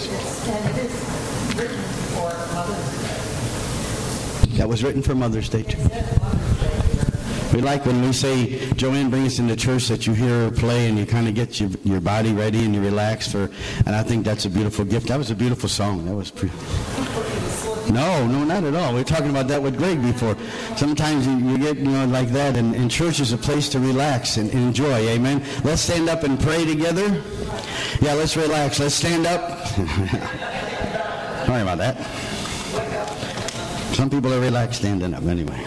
And it is written for Mother's Day. That was written for Mother's Day, too. We like when we say, Joanne brings us into church, that you hear her play and you kind of get your body ready and you relax for, and I think that's a beautiful gift. That was a beautiful song. That was No, not at all. We were talking about that with Greg before. Sometimes you get, like that, and church is a place to relax and enjoy. Amen. Let's stand up and pray together. Yeah, let's relax. Let's stand up. Sorry about that. Some people are relaxed standing up anyway.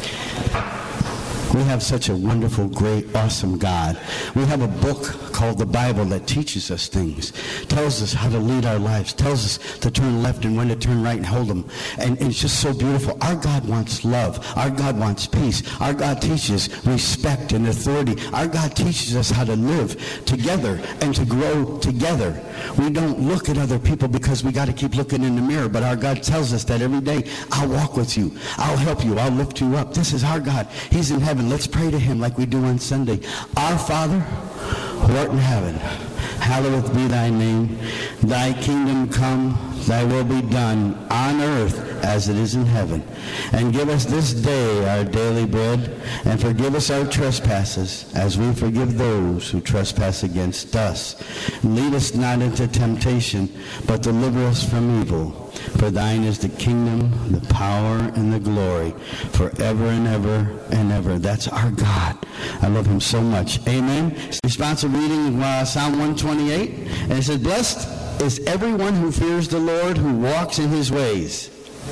We have such a wonderful, great, awesome God. We have a book called the Bible that teaches us things, tells us how to lead our lives, tells us to turn left and when to turn right and hold them. And it's just so beautiful. Our God wants love. Our God wants peace. Our God teaches respect and authority. Our God teaches us how to live together and to grow together. We don't look at other people because we got to keep looking in the mirror, but our God tells us that every day, I'll walk with you. I'll help you. I'll lift you up. This is our God. He's in heaven. Let's pray to him like we do on Sunday. Our Father, who art in heaven, hallowed be thy name. Thy kingdom come, thy will be done on earth as it is in heaven. And give us this day our daily bread, and forgive us our trespasses as we forgive those who trespass against us. Lead us not into temptation, but deliver us from evil. For thine is the kingdom, the power, and the glory, forever and ever and ever. That's our God. I love him so much. Amen. Responsive reading Psalm 128. And it says, blessed is everyone who fears the Lord, who walks in his ways.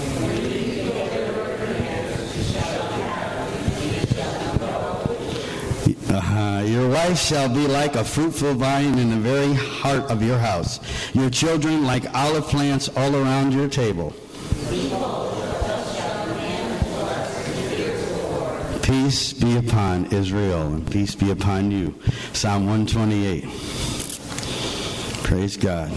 Your wife shall be like a fruitful vine in the very heart of your house. Your children like olive plants all around your table. Peace be upon Israel, and peace be upon you. Psalm 128. Praise God.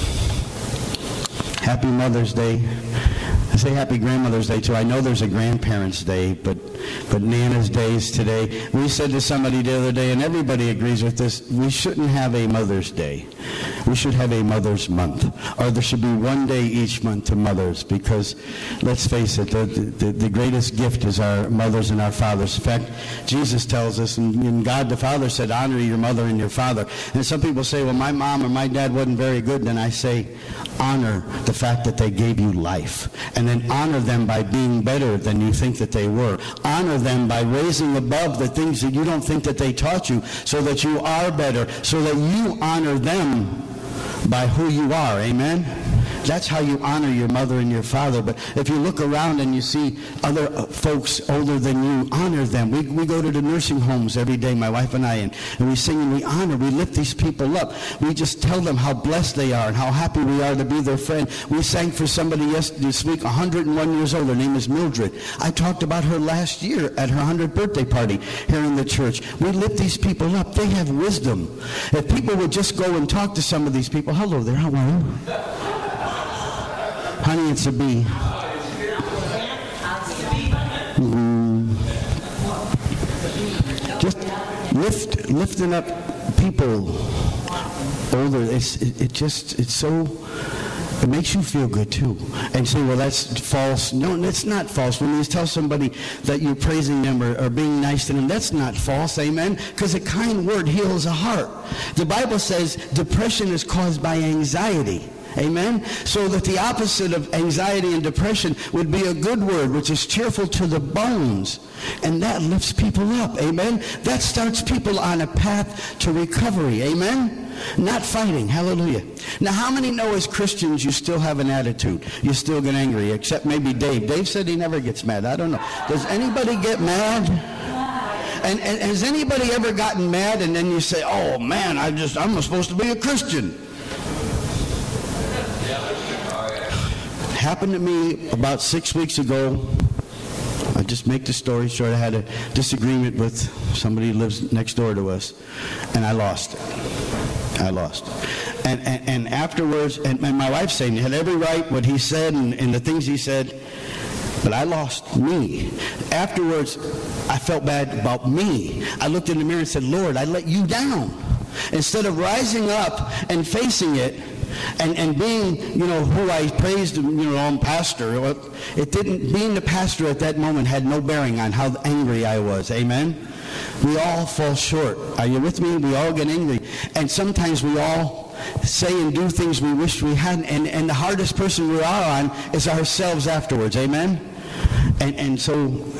Happy Mother's Day. I say Happy Grandmother's Day, too. I know there's a Grandparents' Day, but Nana's Day is today. We said to somebody the other day, and everybody agrees with this, we shouldn't have a Mother's Day. We should have a Mother's Month. Or there should be one day each month to mothers, because, let's face it, the greatest gift is our mothers and our fathers. In fact, Jesus tells us, and God the Father said, honor your mother and your father. And some people say, well, my mom or my dad wasn't very good. Then I say, honor the fact that they gave you life. And then honor them by being better than you think that they were. Honor them by raising above the things that you don't think that they taught you, so that you are better, so that you honor them by who you are. Amen? That's how you honor your mother and your father. But if you look around and you see other folks older than you, honor them. We go to the nursing homes every day, my wife and I, and we sing and we honor. We lift these people up. We just tell them how blessed they are and how happy we are to be their friend. We sang for somebody this week, 101 years old. Her name is Mildred. I talked about her last year at her 100th birthday party here in the church. We lift these people up. They have wisdom. If people would just go and talk to some of these people, hello there, how are you? Honey, it's a bee. Just lifting up people older. It makes you feel good too. And say, well, that's false. No, that's not false. When you tell somebody that you're praising them or being nice to them, that's not false. Amen? Because a kind word heals a heart. The Bible says depression is caused by anxiety. Amen? So that the opposite of anxiety and depression would be a good word, which is cheerful to the bones. And that lifts people up. Amen? That starts people on a path to recovery. Amen? Not fighting. Hallelujah. Now, how many know as Christians you still have an attitude? You still get angry, except maybe Dave. Dave said he never gets mad. I don't know. Does anybody get mad? And has anybody ever gotten mad and then you say, oh man, I'm supposed to be a Christian? Happened to me about 6 weeks ago. I'll just make the story short. I had a disagreement with somebody who lives next door to us, and I lost it. And afterwards, and my wife saying he had every right what he said and the things he said, but I lost me. Afterwards, I felt bad about me. I looked in the mirror and said, Lord, I let you down. Instead of rising up and facing it, And being, who I praised, I'm pastor, being the pastor at that moment had no bearing on how angry I was. Amen? We all fall short. Are you with me? We all get angry. And sometimes we all say and do things we wish we hadn't. And the hardest person we are on is ourselves afterwards. Amen? And so,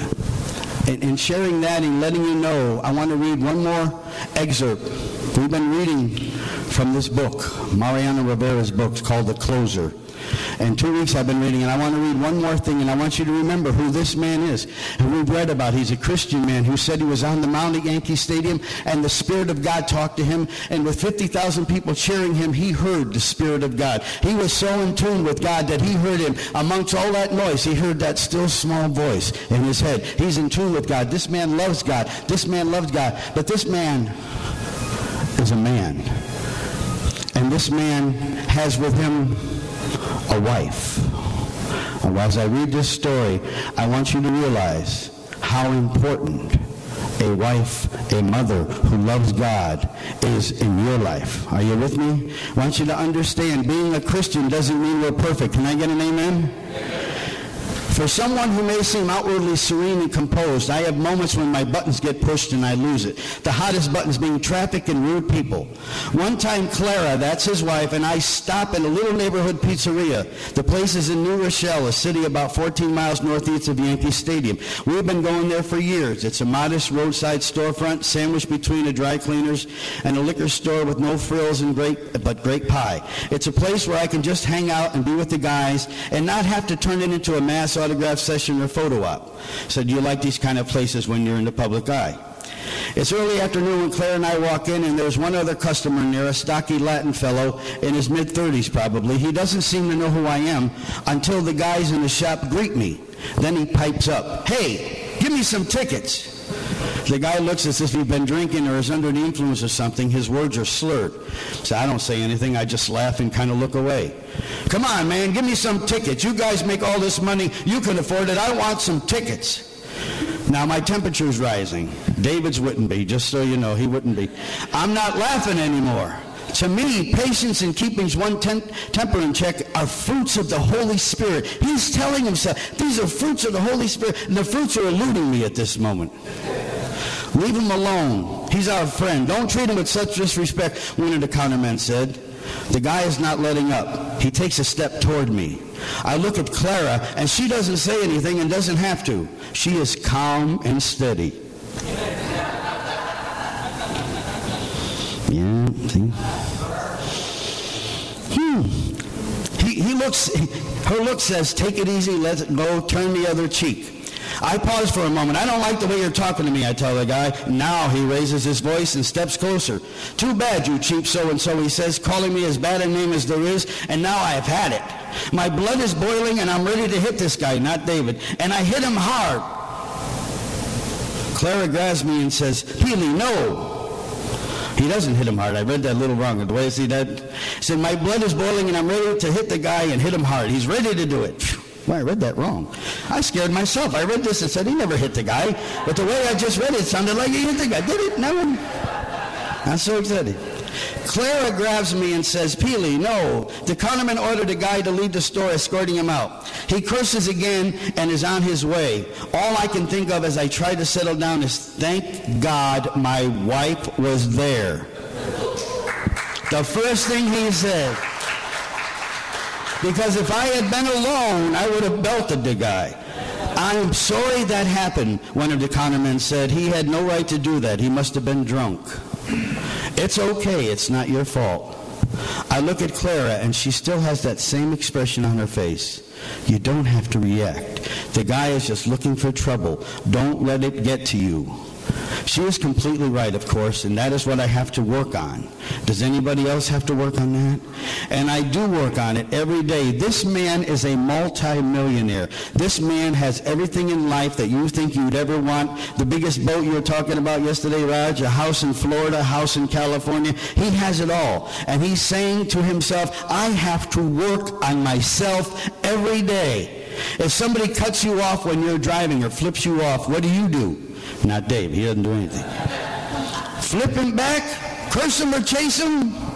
in sharing that and letting you know, I want to read one more excerpt. We've been reading from this book, Mariano Rivera's book called The Closer. And 2 weeks I've been reading, and I want to read one more thing, and I want you to remember who this man is, who we've read about. He's a Christian man who said he was on the mound at Yankee Stadium, and the Spirit of God talked to him, and with 50,000 people cheering him, he heard the Spirit of God. He was so in tune with God that he heard him. Amongst all that noise, he heard that still small voice in his head. He's in tune with God. This man loves God. This man loves God. But this man is a man. And this man has with him a wife. And as I read this story, I want you to realize how important a wife, a mother who loves God is in your life. Are you with me? I want you to understand, being a Christian doesn't mean we're perfect. Can I get an amen? For someone who may seem outwardly serene and composed, I have moments when my buttons get pushed and I lose it. The hottest buttons being traffic and rude people. One time, Clara, that's his wife, and I stop at a little neighborhood pizzeria. The place is in New Rochelle, a city about 14 miles northeast of Yankee Stadium. We've been going there for years. It's a modest roadside storefront sandwiched between a dry cleaners and a liquor store with no frills and great pie. It's a place where I can just hang out and be with the guys and not have to turn it into a mass autograph session or photo op. So do you like these kind of places when you're in the public eye? It's early afternoon when Claire and I walk in, and there's one other customer near, a stocky Latin fellow in his mid-30s probably. He doesn't seem to know who I am until the guys in the shop greet me. Then he pipes up, "Hey, give me some tickets." The guy looks as if he's been drinking or is under the influence of something. His words are slurred. So I don't say anything. I just laugh and kind of look away. "Come on, man, give me some tickets. You guys make all this money. You can afford it. I want some tickets." Now my temperature's rising. David's wouldn't be, just so you know, he wouldn't be. I'm not laughing anymore. To me, patience and keeping one's temper in check are fruits of the Holy Spirit. He's telling himself, these are fruits of the Holy Spirit, and the fruits are eluding me at this moment. Leave him alone. He's our friend. Don't treat him with such disrespect, one of the countermen said. The guy is not letting up. He takes a step toward me. I look at Clara, and she doesn't say anything and doesn't have to. She is calm and steady. Yeah, see? Her look says, "Take it easy, let it go, turn the other cheek." I pause for a moment. "I don't like the way you're talking to me," I tell the guy. Now he raises his voice and steps closer. "Too bad, you cheap so-and-so," he says, calling me as bad a name as there is, and now I've had it. My blood is boiling, and I'm ready to hit this guy, not David. And I hit him hard. Clara grabs me and says, "Healy, no." He doesn't hit him hard. I read that a little wrong. The way I see that, he said, "My blood is boiling, and I'm ready to hit the guy and hit him hard." He's ready to do it. Well, I read that wrong. I scared myself. I read this and said, he never hit the guy. But the way I just read it sounded like he hit the guy. Did it? No. I'm so excited. Clara grabs me and says, "Peely, no." The counterman ordered a guy to leave the store, escorting him out. He curses again and is on his way. All I can think of as I try to settle down is, thank God my wife was there. The first thing he said. Because if I had been alone, I would have belted the guy. "I'm sorry that happened," one of the countermen said. "He had no right to do that. He must have been drunk." "It's okay. It's not your fault." I look at Clara, and she still has that same expression on her face. You don't have to react. The guy is just looking for trouble. Don't let it get to you. She is completely right, of course, and that is what I have to work on. Does anybody else have to work on that? And I do work on it every day. This man is a multi-millionaire. This man has everything in life that you think you'd ever want. The biggest boat you were talking about yesterday, Raj, a house in Florida, a house in California. He has it all. And he's saying to himself, I have to work on myself every day. If somebody cuts you off when you're driving or flips you off, what do? Not Dave. He doesn't do anything. Flip him back? Curse him or chase him?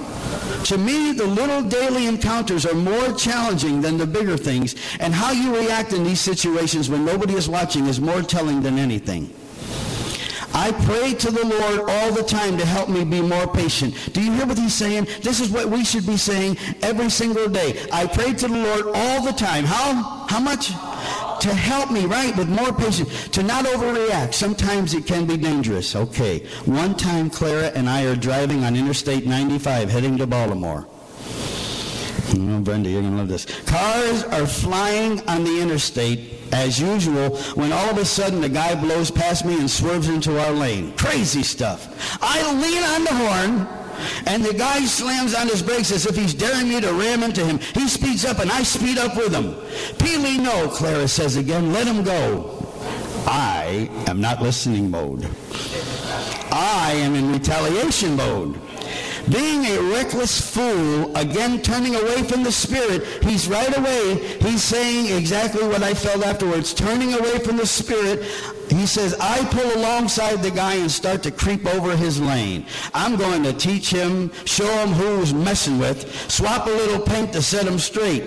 To me, the little daily encounters are more challenging than the bigger things, and how you react in these situations when nobody is watching is more telling than anything. I pray to the Lord all the time to help me be more patient. Do you hear what he's saying? This is what we should be saying every single day. I pray to the Lord all the time. How much? To help me, right, with more patience, to not overreact. Sometimes it can be dangerous. Okay. One time, Clara and I are driving on Interstate 95 heading to Baltimore. Oh, Brenda, you're going to love this. Cars are flying on the interstate as usual when all of a sudden the guy blows past me and swerves into our lane. Crazy stuff. I lean on the horn, and the guy slams on his brakes as if he's daring me to ram into him. He speeds up, and I speed up with him. Peely, no, Clara says again. Let him go. I am not listening mode. I am in retaliation mode. Being a reckless fool, again turning away from the Spirit, he's saying exactly what I felt afterwards. Turning away from the Spirit, he says, I pull alongside the guy and start to creep over his lane. I'm going to teach him, show him who's messing with, swap a little paint to set him straight.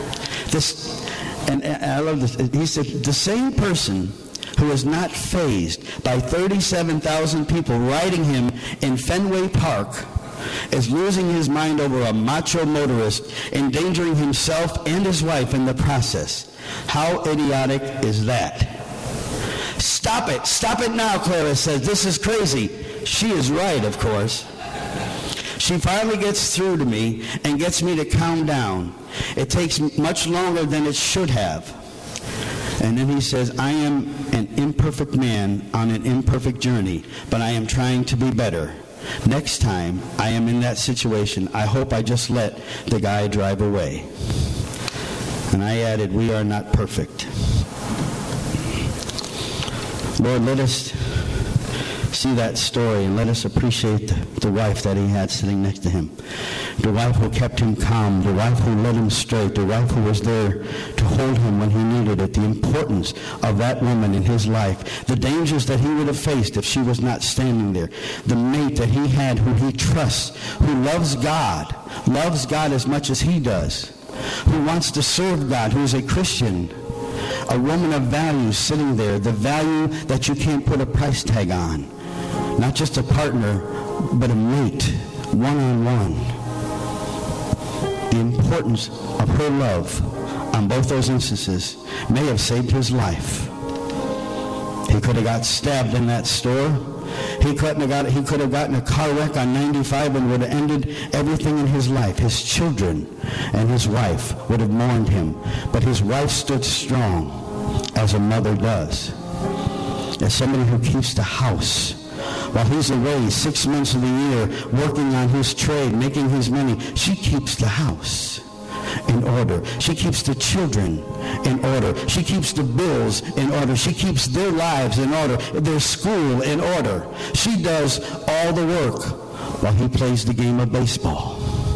And I love this. He said, the same person who is not fazed by 37,000 people riding him in Fenway Park is losing his mind over a macho motorist, endangering himself and his wife in the process. How idiotic is that? Stop it now, Clara says. This is crazy. She is right, of course. She finally gets through to me and gets me to calm down. It takes much longer than it should have. And then he says, I am an imperfect man on an imperfect journey, but I am trying to be better. Next time I am in that situation, I hope I just let the guy drive away. And I added, we are not perfect. Lord, let us see that story and let us appreciate the wife that he had sitting next to him. The wife who kept him calm, the wife who led him straight, the wife who was there to hold him when he needed it, the importance of that woman in his life, the dangers that he would have faced if she was not standing there, the mate that he had who he trusts, who loves God as much as he does, who wants to serve God, who is a Christian, a woman of value sitting there, the value that you can't put a price tag on. Not just a partner, but a mate, one-on-one. The importance of her love on both those instances may have saved his life. He could have got stabbed in that store. He could have gotten a car wreck on 95 and would have ended everything in his life. His children and his wife would have mourned him. But his wife stood strong, as a mother does. As somebody who keeps the house. While he's away 6 months of the year working on his trade, making his money, she keeps the house in order. She keeps the children in order. She keeps the bills in order. She keeps their lives in order, their school in order. She does all the work while he plays the game of baseball.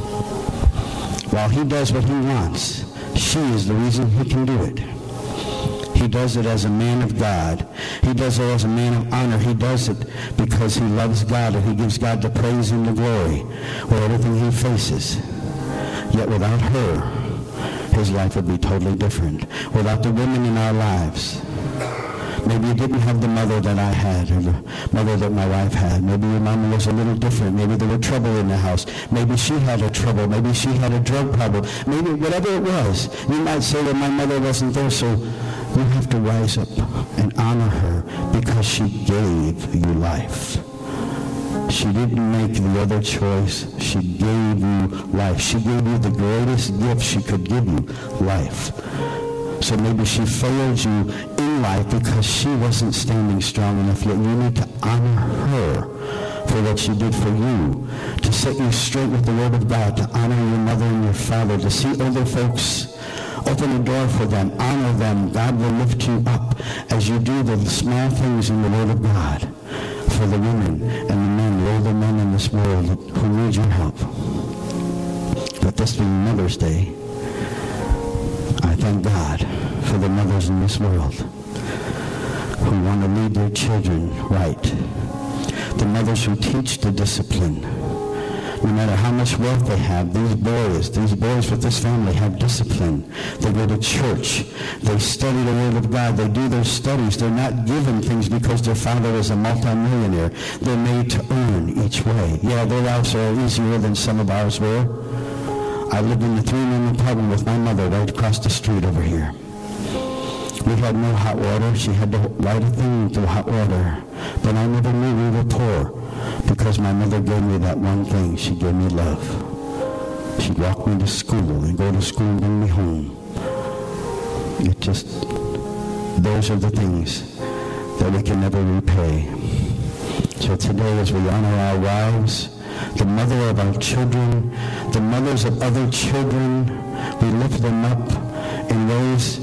While he does what he wants, she is the reason he can do it. He does it as a man of God. He does it as a man of honor. He does it because he loves God and he gives God the praise and the glory with everything he faces. Yet without her, his life would be totally different. Without the women in our lives, maybe you didn't have the mother that I had or the mother that my wife had. Maybe your mom was a little different. Maybe there were trouble in the house. Maybe she had a trouble. Maybe she had a drug problem. Maybe whatever it was. You might say that my mother wasn't there, so you have to rise up and honor her because she gave you life. She didn't make the other choice. She gave you life. She gave you the greatest gift she could give you, life. So maybe she failed you in life because she wasn't standing strong enough. Yet you need to honor her for what she did for you, to set you straight with the Word of God, to honor your mother and your father, to see older folks. Open a door for them. Honor them. God will lift you up as you do the small things in the Word of God for the women and the men, the older men in this world who need your help. But this being Mother's Day, I thank God for the mothers in this world who want to lead their children right. The mothers who teach the discipline. No matter how much wealth they have, these boys with this family have discipline. They go to church. They study the Word of God. They do their studies. They're not given things because their father is a multimillionaire. They're made to earn each way. Yeah, their lives are easier than some of ours were. I lived in a 3-room apartment with my mother right across the street over here. We had no hot water. She had to light a thing through hot water. But I never knew we were poor because my mother gave me that one thing. She gave me love. She'd walk me to school and go to school and bring me home. Those are the things that we can never repay. So today, as we honor our wives, the mother of our children, the mothers of other children, we lift them up in ways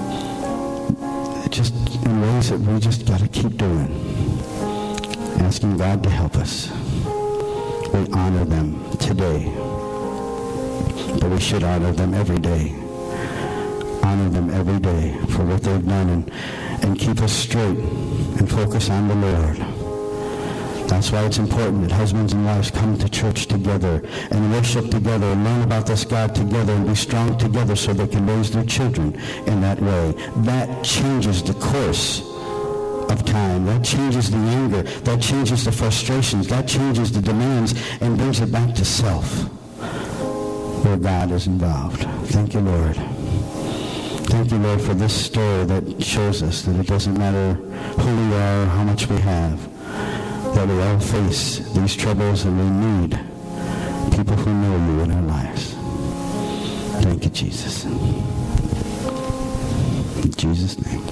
that we just got to keep doing. Asking God to help us. We honor them today, but we should honor them every day. Honor them every day for what they've done and keep us straight and focus on the Lord. That's why it's important that husbands and wives come to church together and worship together and learn about this God together and be strong together so they can raise their children in that way. That changes the course of time. That changes the anger. That changes the frustrations. That changes the demands and brings it back to self where God is involved. Thank you, Lord. Thank you, Lord, for this story that shows us that it doesn't matter who we are or how much we have, that we all face these troubles and we need people who know you in our lives. Thank you, Jesus. In Jesus' name.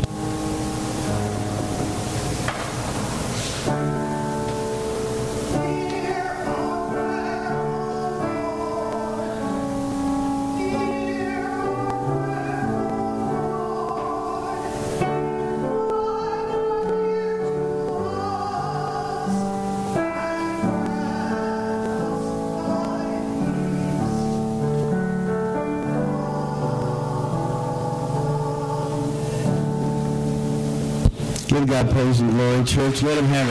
Give God praise and glory, church. Let him have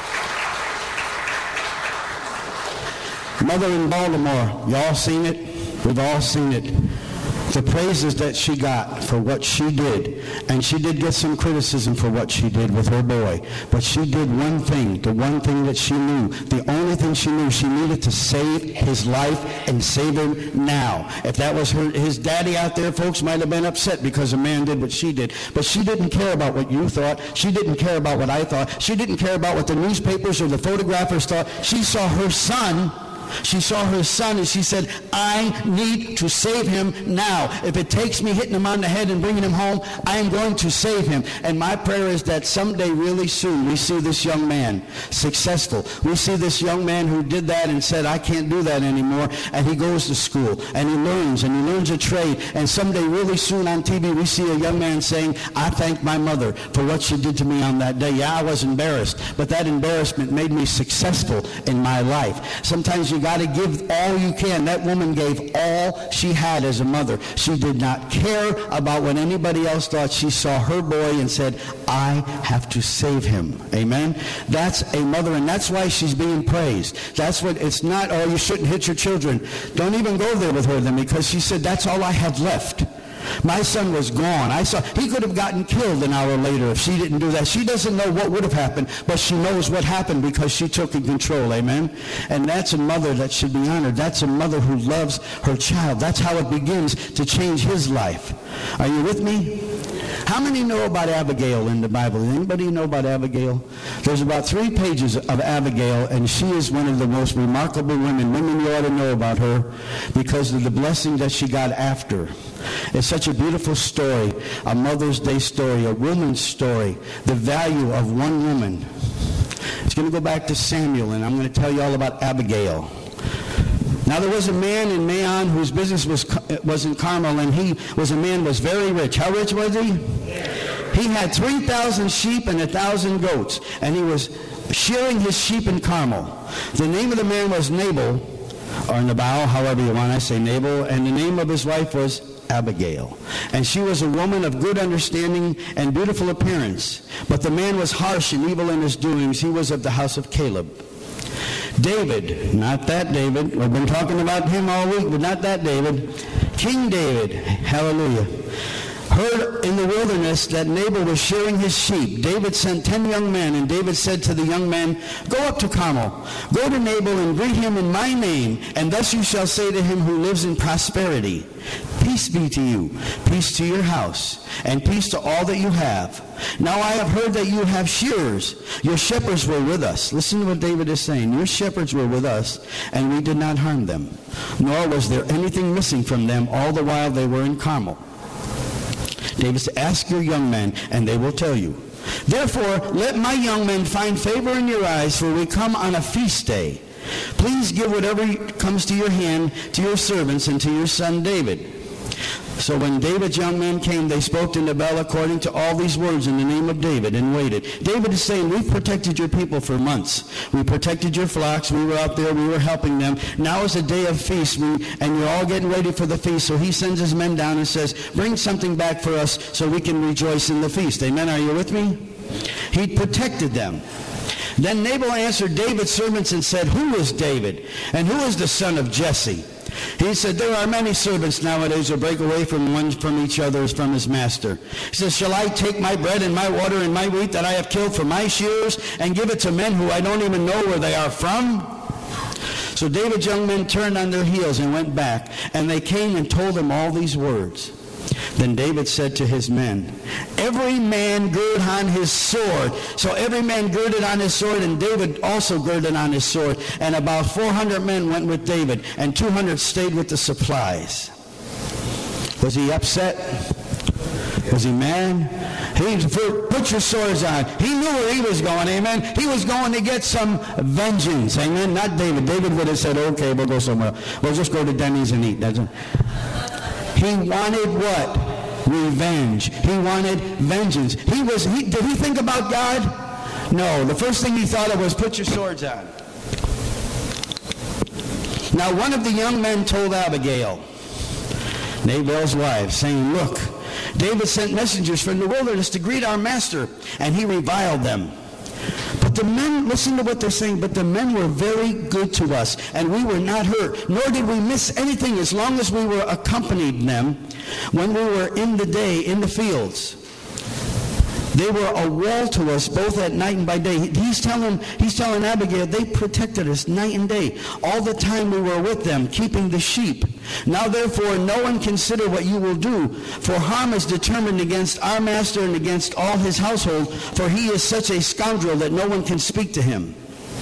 it. Mother in Baltimore, you all seen it? We've all seen it. The praises that she got for what she did, and she did get some criticism for what she did with her boy, but she did one thing, the one thing that she knew, the only thing she knew, she needed to save his life and save him now. If that was his daddy out there, folks might have been upset because a man did what she did, but she didn't care about what you thought. She didn't care about what I thought. She didn't care about what the newspapers or the photographers thought. She saw her son. She saw her son and she said, I need to save him now. If it takes me hitting him on the head and bringing him home, I am going to save him. And my prayer is that someday really soon we see this young man successful. We see this young man who did that and said, I can't do that anymore. And he goes to school and he learns a trade. And someday really soon on TV we see a young man saying, I thank my mother for what she did to me on that day. Yeah, I was embarrassed, but that embarrassment made me successful in my life. Sometimes you got to give all you can. That woman gave all she had as a mother. She did not care about what anybody else thought. She saw her boy and said, I have to save him. Amen? That's a mother, and that's why she's being praised. That's what, it's not, oh, you shouldn't hit your children. Don't even go there with her then, because she said, that's all I have left. My son was gone. He could have gotten killed an hour later if she didn't do that. She doesn't know what would have happened, but she knows what happened because she took in control. Amen? And that's a mother that should be honored. That's a mother who loves her child. That's how it begins to change his life. Are you with me? How many know about Abigail in the Bible? Anybody know about Abigail? There's about 3 pages of Abigail, and she is one of the most remarkable women. Women, you ought to know about her because of the blessing that she got after. It's such a beautiful story, a Mother's Day story, a woman's story, the value of one woman. It's going to go back to Samuel, and I'm going to tell you all about Abigail. Now there was a man in Maon whose business was in Carmel, and he was very rich. How rich was he? He had 3,000 sheep and 1,000 goats, and he was shearing his sheep in Carmel. The name of the man was Nabal, or Nabal, however you want. I say Nabal, and the name of his wife was Abigail. And she was a woman of good understanding and beautiful appearance. But the man was harsh and evil in his doings. He was of the house of Caleb. David, not that David. We've been talking about him all week, but not that David. King David, hallelujah, heard in the wilderness that Nabal was shearing his sheep. David sent 10 young men, and David said to the young men, "Go up to Carmel. Go to Nabal and greet him in my name, and thus you shall say to him who lives in prosperity, peace be to you, peace to your house, and peace to all that you have. Now I have heard that you have shearers. Your shepherds were with us." Listen to what David is saying. "Your shepherds were with us, and we did not harm them, nor was there anything missing from them all the while they were in Carmel." David said, "Ask your young men, and they will tell you. Therefore, let my young men find favor in your eyes, for we come on a feast day. Please give whatever comes to your hand to your servants and to your son David." So when David's young men came, they spoke to Nabal according to all these words in the name of David, and waited. David is saying, "We've protected your people for months. We protected your flocks. We were out there. We were helping them. Now is a day of feast, and you're all getting ready for the feast." So he sends his men down and says, "Bring something back for us so we can rejoice in the feast." Amen? Are you with me? He protected them. Then Nabal answered David's servants and said, "Who is David? And who is the son of Jesse?" He said, "There are many servants nowadays who break away from each other as from his master." He says, "Shall I take my bread and my water and my wheat that I have killed for my shearers and give it to men who I don't even know where they are from?" So David's young men turned on their heels and went back, and they came and told him all these words. Then David said to his men, "Every man gird on his sword." So every man girded on his sword, and David also girded on his sword. And about 400 men went with David, and 200 stayed with the supplies. Was he upset? Was he mad? He put your swords on. He knew where he was going, amen. He was going to get some vengeance, amen. Not David. David would have said, "Okay, we'll go somewhere. We'll just go to Denny's and eat." That's it. He wanted what? Revenge. He wanted vengeance. Did he think about God? No. The first thing he thought of was, "Put your swords on." Now one of the young men told Abigail, Nabal's wife, saying, "Look, David sent messengers from the wilderness to greet our master, and he reviled them. But the men," listen to what they're saying, "but the men were very good to us, and we were not hurt, nor did we miss anything as long as we were accompanied them when we were in the day in the fields. They were a wall to us both at night and by day." He's telling Abigail, they protected us night and day, all the time we were with them, keeping the sheep. "Now therefore no one consider what you will do, for harm is determined against our master and against all his household, for he is such a scoundrel that no one can speak to him."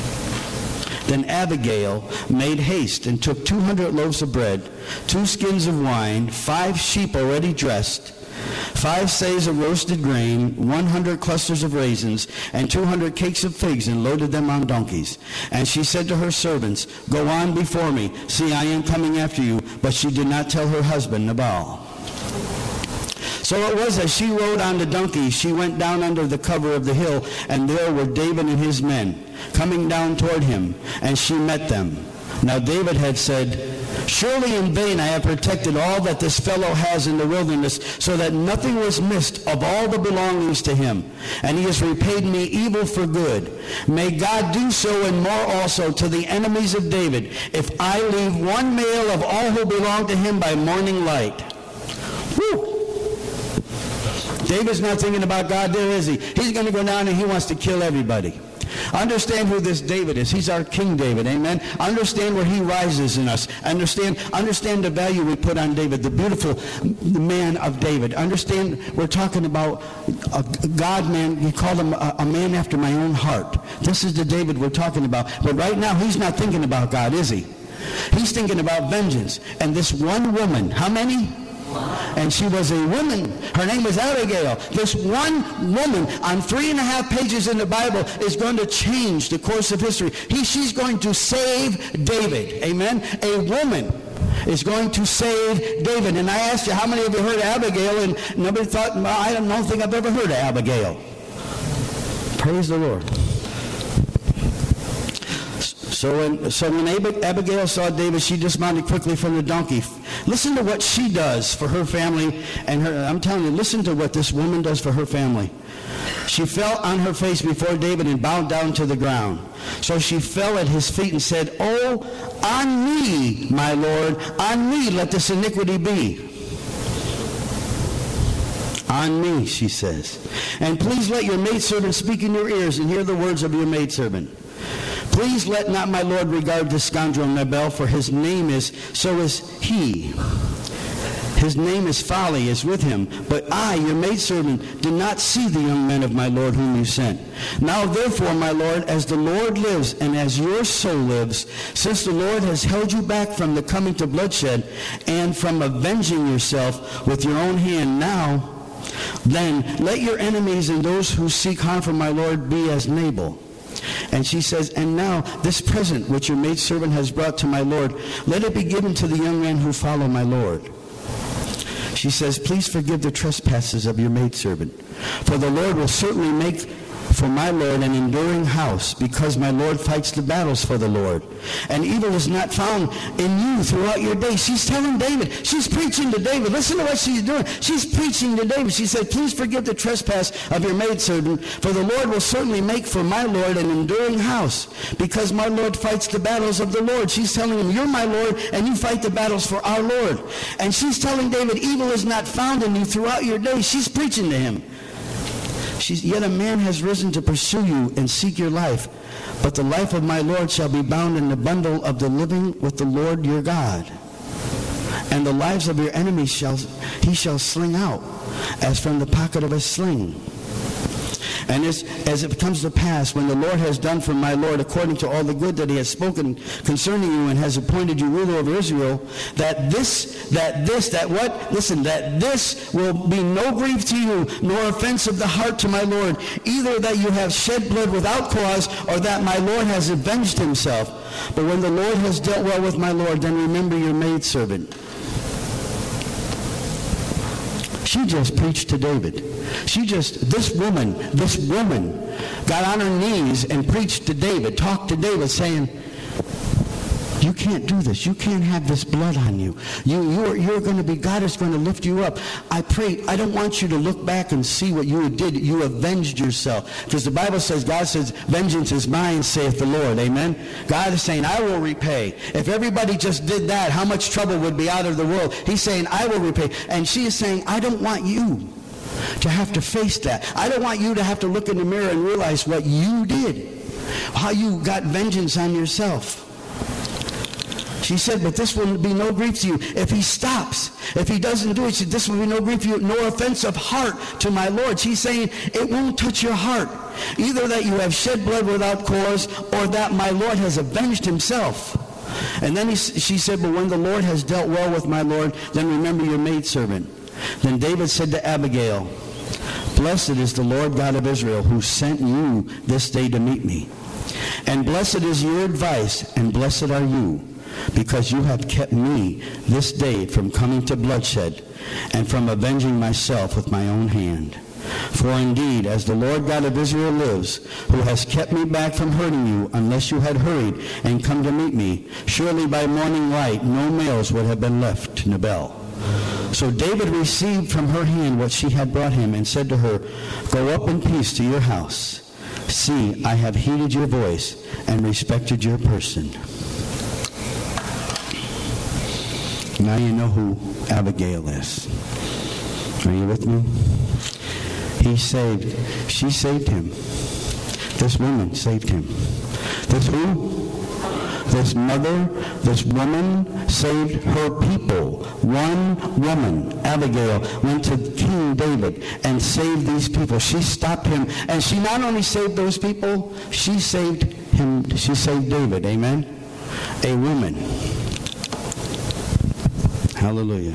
Then Abigail made haste and took 200 loaves of bread, 2 skins of wine, 5 sheep already dressed, 5 seahs of roasted grain, 100 clusters of raisins, and 200 cakes of figs, and loaded them on donkeys. And she said to her servants, "Go on before me. See, I am coming after you." But she did not tell her husband Nabal. So it was as she rode on the donkey, she went down under the cover of the hill, and there were David and his men coming down toward him, and she met them. Now David had said, "Surely in vain I have protected all that this fellow has in the wilderness, so that nothing was missed of all the belongings to him. And he has repaid me evil for good. May God do so and more also to the enemies of David, if I leave one male of all who belong to him by morning light." Whew. David's not thinking about God there, is he? He's going to go down and he wants to kill everybody. Understand who this David is. He's our King David, amen. Understand where he rises in us. Understand the value we put on David, the beautiful man of David. Understand we're talking about a God man. He called him a man after my own heart. This is the David we're talking about. But right now he's not thinking about God, is he? He's thinking about vengeance. And this one woman, how many? And she was a woman. Her name was Abigail. This one woman on 3.5 pages in the Bible is going to change the course of history. She's going to save David. Amen? A woman is going to save David. And I asked you, how many of you heard of Abigail? And nobody thought, well, I don't think I've ever heard of Abigail. Praise the Lord. So when Abigail saw David, she dismounted quickly from the donkey. Listen to what she does for her family. I'm telling you, listen to what this woman does for her family. She fell on her face before David and bowed down to the ground. So she fell at his feet and said, "Oh, on me, my Lord, on me let this iniquity be." On me, she says. "And please let your maidservant speak in your ears and hear the words of your maidservant. Please let not my Lord regard this scoundrel Nabal, for his name is, so is he. His name is folly, is with him. But I, your maidservant, did not see the young men of my Lord whom you sent. Now therefore, my Lord, as the Lord lives and as your soul lives, since the Lord has held you back from the coming to bloodshed and from avenging yourself with your own hand now, then let your enemies and those who seek harm for my Lord be as Nabal." And she says, "And now this present which your maidservant has brought to my Lord, let it be given to the young men who follow my Lord." She says, "Please forgive the trespasses of your maidservant, for the Lord will certainly make for my Lord an enduring house, because my Lord fights the battles for the Lord. And evil is not found in you throughout your days." She's telling David. She's preaching to David. Listen to what she's doing. She's preaching to David. She said, "Please forgive the trespass of your maidservant, for the Lord will certainly make for my Lord an enduring house, because my Lord fights the battles of the Lord." She's telling him, "You're my Lord, and you fight the battles for our Lord." And she's telling David, evil is not found in you throughout your days. She's preaching to him. "Yet a man has risen to pursue you and seek your life, but the life of my Lord shall be bound in the bundle of the living with the Lord your God. And the lives of your enemies he shall sling out, as from the pocket of a sling. And as it comes to pass, when the Lord has done for my Lord according to all the good that he has spoken concerning you and has appointed you ruler over Israel, that this will be no grief to you, nor offense of the heart to my Lord, either that you have shed blood without cause, or that my Lord has avenged himself. But when the Lord has dealt well with my Lord, then remember your maidservant." She just preached to David. This woman got on her knees and preached to David, talked to David, saying, "You can't do this. You can't have this blood on you. You're going to be, God is going to lift you up. I pray, I don't want you to look back and see what you did. You avenged yourself." Because the Bible says, God says, "Vengeance is mine, saith the Lord." Amen? God is saying, "I will repay." If everybody just did that, how much trouble would be out of the world? He's saying, "I will repay." And she is saying, "I don't want you to have to face that. I don't want you to have to look in the mirror and realize what you did, how you got vengeance on yourself." She said, "But this will be no grief to you. If he stops, if he doesn't do it, she said, this will be no grief to you, nor offense of heart to my Lord." She's saying it won't touch your heart, either that you have shed blood without cause, or that my Lord has avenged himself. And then she said, "But when the Lord has dealt well with my Lord, then remember your maidservant." Then David said to Abigail, "Blessed is the Lord God of Israel, who sent you this day to meet me. And blessed is your advice, and blessed are you, because you have kept me this day from coming to bloodshed, and from avenging myself with my own hand. For indeed, as the Lord God of Israel lives, who has kept me back from hurting you, unless you had hurried and come to meet me, surely by morning light no males would have been left to Nabal." So David received from her hand what she had brought him, and said to her, "Go up in peace to your house. See, I have heeded your voice and respected your person." Now you know who Abigail is. Are you with me? She saved him. This woman saved him. This who? This mother, this woman saved her people. One woman, Abigail, went to King David and saved these people. She stopped him, and she not only saved those people, she saved him. She saved David. Amen? A woman. Hallelujah.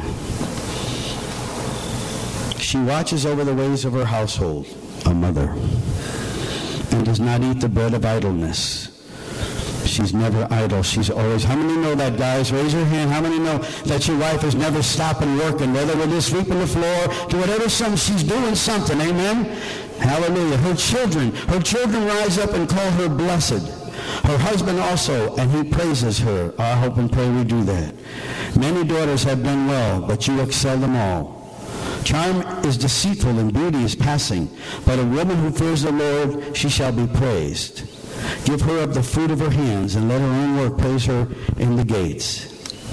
She watches over the ways of her household, a mother, and does not eat the bread of idleness. She's never idle. She's always... How many know that, guys? Raise your hand. How many know that your wife is never stopping working, whether it is sweeping the floor, to whatever she's doing something. Amen? Hallelujah. Her children rise up and call her blessed. Her husband also, and he praises her. I hope and pray we do that. Many daughters have done well, but you excel them all. Charm is deceitful and beauty is passing, but a woman who fears the Lord, she shall be praised. Give her of the fruit of her hands, and let her own work praise her in the gates.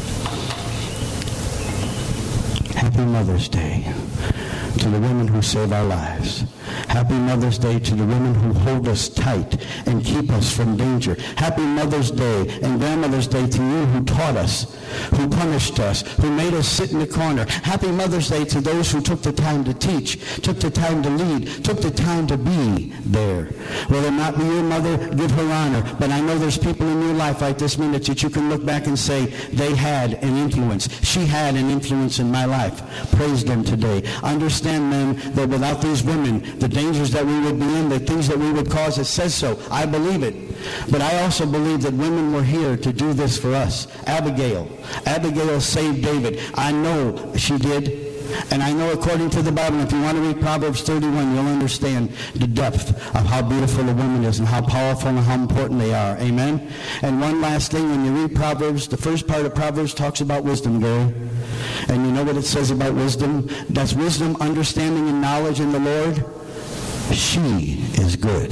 Happy Mother's Day to the women who save our lives. Happy Mother's Day to the women who hold us tight and keep us from danger. Happy Mother's Day and Grandmother's Day to you who taught us, who punished us, who made us sit in the corner. Happy Mother's Day to those who took the time to teach, took the time to lead, took the time to be there. Will it not be your mother? Give her honor. But I know there's people in your life right this minute that you can look back and say, they had an influence. She had an influence in my life. Praise them today. Understand, men, that without these women, the dangers that we would be in, the things that we would cause, it says so. I believe it. But I also believe that women were here to do this for us. Abigail saved David. I know she did. And I know according to the Bible, if you want to read Proverbs 31, you'll understand the depth of how beautiful a woman is and how powerful and how important they are. Amen? And one last thing, when you read Proverbs, the first part of Proverbs talks about wisdom, Gary. And you know what it says about wisdom? That's wisdom, understanding, and knowledge in the Lord. She is good.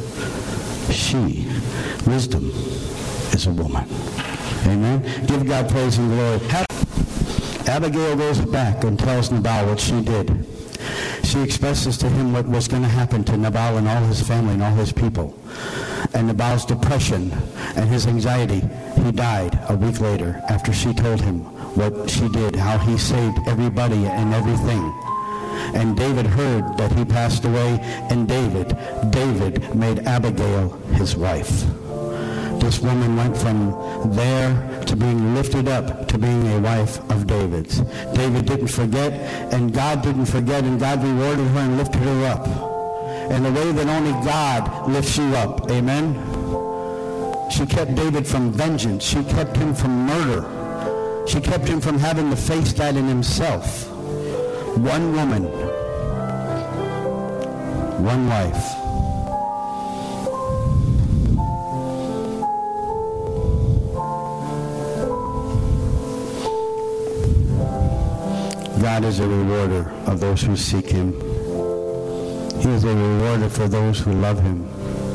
Wisdom is a woman. Amen? Give God praise and glory. Abigail goes back and tells Nabal what she did. She expresses to him what was going to happen to Nabal and all his family and all his people. And Nabal's depression and his anxiety, he died a week later after she told him what she did, how he saved everybody and everything. And David heard that he passed away, and David made Abigail his wife. This woman went from there to being lifted up to being a wife of David's. David didn't forget, and God didn't forget, and God rewarded her and lifted her up in the way that only God lifts you up. Amen? She kept David from vengeance. She kept him from murder. She kept him from having to face that in himself. One woman, one wife. God is a rewarder of those who seek him. He is a rewarder for those who love him.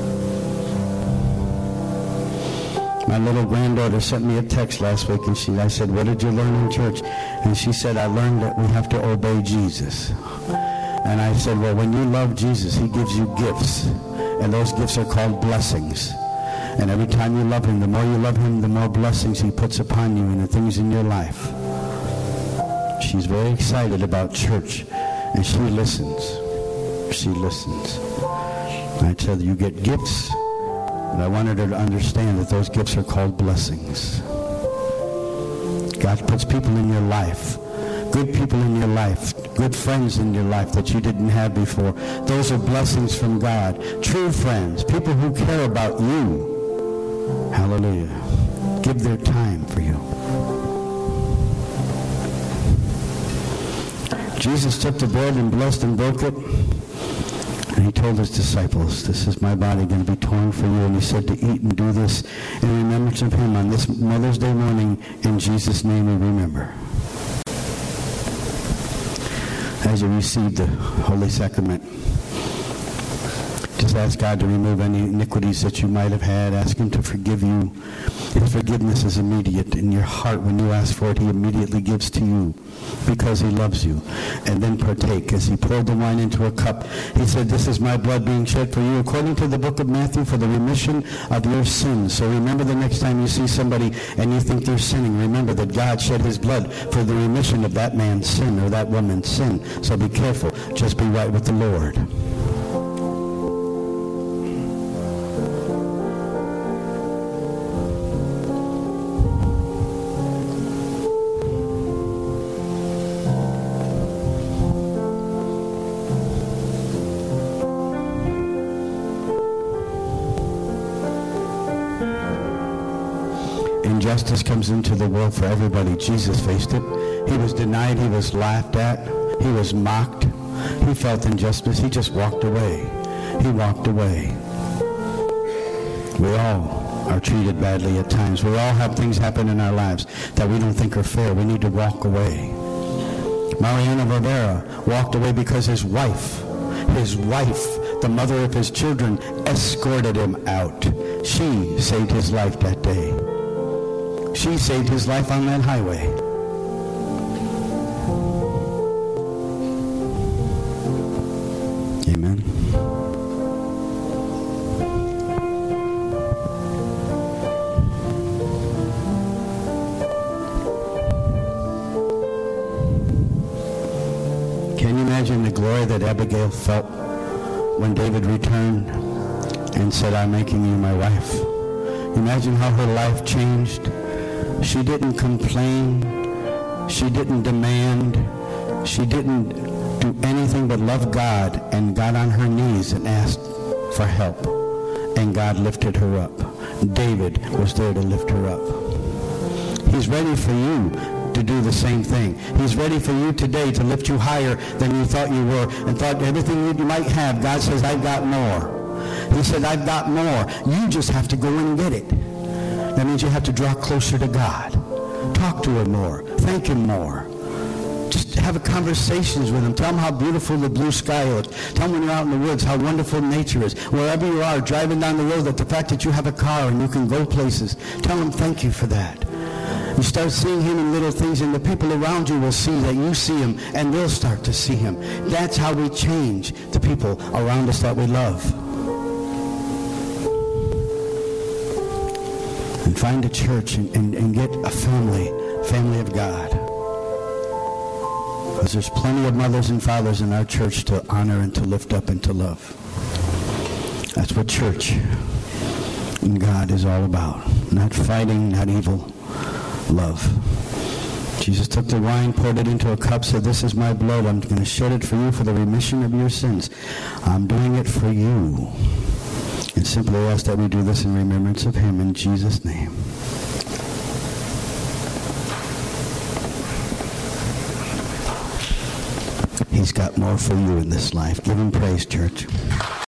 My little granddaughter sent me a text last week, and I said, what did you learn in church? And she said, I learned that we have to obey Jesus. And I said, well, when you love Jesus, he gives you gifts. And those gifts are called blessings. And every time you love him, the more you love him, the more blessings he puts upon you and the things in your life. She's very excited about church, and she listens. She listens. I tell you, you get gifts, but I wanted her to understand that those gifts are called blessings. God puts people in your life, good people in your life, good friends in your life that you didn't have before. Those are blessings from God. True friends, people who care about you. Hallelujah. Give their time for you. Jesus took the bread and blessed and broke it. And he told his disciples, this is my body going to be torn for you. And he said to eat and do this in remembrance of him on this Mother's Day morning. In Jesus' name we remember. As you receive the Holy Sacrament, just ask God to remove any iniquities that you might have had. Ask him to forgive you. His forgiveness is immediate in your heart. When you ask for it, he immediately gives to you because he loves you. And then partake. As he poured the wine into a cup, he said, this is my blood being shed for you according to the book of Matthew for the remission of your sins. So remember, the next time you see somebody and you think they're sinning, remember that God shed his blood for the remission of that man's sin or that woman's sin. So be careful. Just be right with the Lord. Injustice comes into the world for everybody. Jesus faced it. He was denied. He was laughed at. He was mocked. He felt injustice. He just walked away. He walked away. We all are treated badly at times. We all have things happen in our lives that we don't think are fair. We need to walk away. Mariano Rivera walked away because his wife, the mother of his children, escorted him out. She saved his life that day. She saved his life on that highway. Amen. Can you imagine the glory that Abigail felt when David returned and said, I'm making you my wife? Imagine how her life changed. She didn't complain. She didn't demand. She didn't do anything but love God and got on her knees and asked for help. And God lifted her up. David was there to lift her up. He's ready for you to do the same thing. He's ready for you today to lift you higher than you thought you were and thought everything you might have. God says, I've got more. He said, I've got more. You just have to go in and get it. That means you have to draw closer to God. Talk to him more. Thank him more. Just have conversations with him. Tell him how beautiful the blue sky is. Tell him when you're out in the woods how wonderful nature is. Wherever you are, driving down the road, that the fact that you have a car and you can go places. Tell him thank you for that. You start seeing him in little things, and the people around you will see that you see him, and they'll start to see him. That's how we change the people around us that we love. And find a church and get a family of God. Because there's plenty of mothers and fathers in our church to honor and to lift up and to love. That's what church and God is all about. Not fighting, not evil. Love. Jesus took the wine, poured it into a cup, said, this is my blood. I'm going to shed it for you for the remission of your sins. I'm doing it for you. And simply ask that we do this in remembrance of him in Jesus' name. He's got more for you in this life. Give him praise, church.